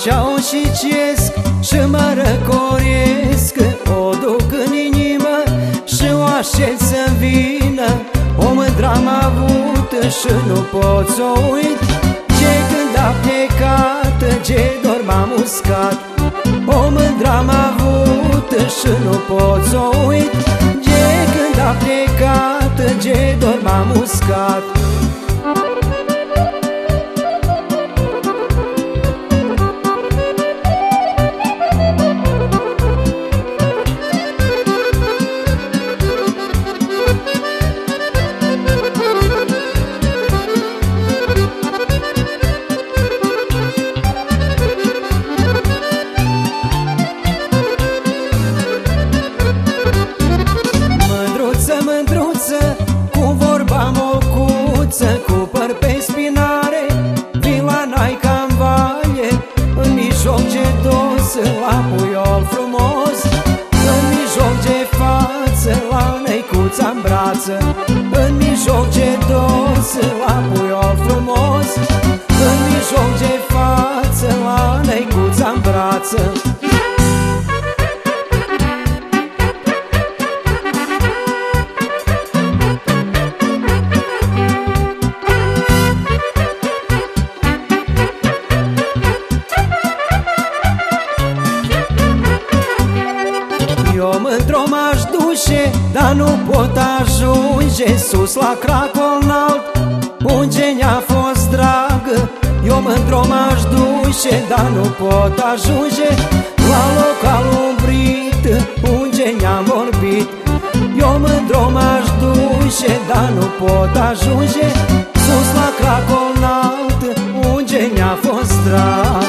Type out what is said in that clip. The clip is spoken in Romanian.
ceau și ciesc și mă răcoresc. O duc în inimă și o așez să vină. O mândră am avut și nu pot să o uit. Ce când a plecat, ce dor m-a muscat. O mândră am avut și nu pot să o uit. Ce când a plecat, ce dor m-a muscat. Mândruță, cu vorba mocuță, cu păr pe spinare, vin la Naica în vale, în mijloc ce dos, la puiol frumos, în mijloc ce față, la năicuța în brață, în mijloc ce dos, la puiol frumos, în mijloc ce față, la năicuța în brață. Eu mândru m-aș duce, dar nu pot ajunge sus la cracul înalt, unde ne-a fost dragă. Eu mândru m-aș duce, dar nu pot ajunge la locul umbrit, unde ne-am vorbit. Eu mândru m-aș duce, dar nu pot ajunge sus la cracul înalt, unde ne-a fost dragă.